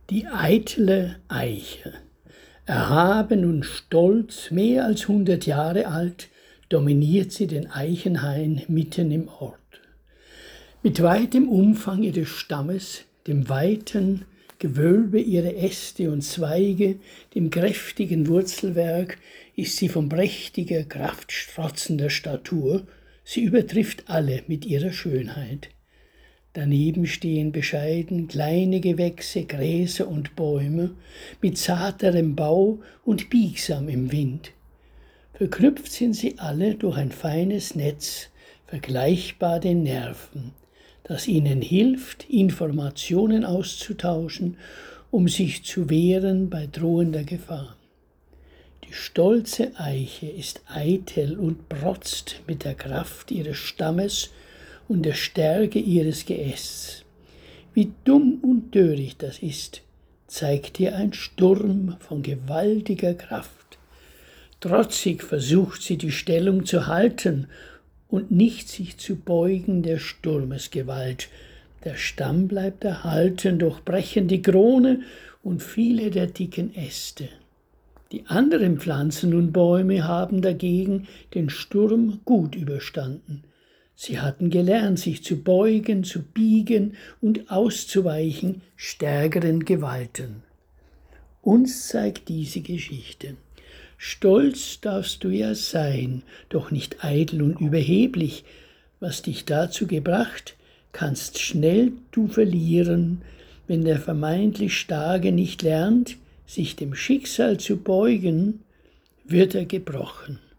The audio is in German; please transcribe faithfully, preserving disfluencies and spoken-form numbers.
Die eitle Eiche. Erhaben und stolz, mehr als hundert Jahre alt, dominiert sie den Eichenhain mitten im Ort. Mit weitem Umfang ihres Stammes, dem weiten Gewölbe ihrer Äste und Zweige, dem kräftigen Wurzelwerk, ist sie von prächtiger, kraftstrotzender Statur. Sie übertrifft alle mit ihrer Schönheit. Daneben stehen bescheiden kleine Gewächse, Gräser und Bäume mit zarterem Bau und biegsam im Wind. Verknüpft sind sie alle durch ein feines Netz, vergleichbar den Nerven, das ihnen hilft, Informationen auszutauschen, um sich zu wehren bei drohender Gefahr. Die stolze Eiche ist eitel und protzt mit der Kraft ihres Stammes und der Stärke ihres Geästs. Wie dumm und töricht das ist, zeigt ihr ein Sturm von gewaltiger Kraft. Trotzig versucht sie die Stellung zu halten und nicht sich zu beugen der Sturmesgewalt. Der Stamm bleibt erhalten, doch brechen die Krone und viele der dicken Äste. Die anderen Pflanzen und Bäume haben dagegen den Sturm gut überstanden. Sie hatten gelernt, sich zu beugen, zu biegen und auszuweichen stärkeren Gewalten. Uns zeigt diese Geschichte: Stolz darfst du ja sein, doch nicht eitel und überheblich. Was dich dazu gebracht, kannst schnell du verlieren, wenn der vermeintlich Starke nicht lernt, sich dem Schicksal zu beugen, wird er gebrochen.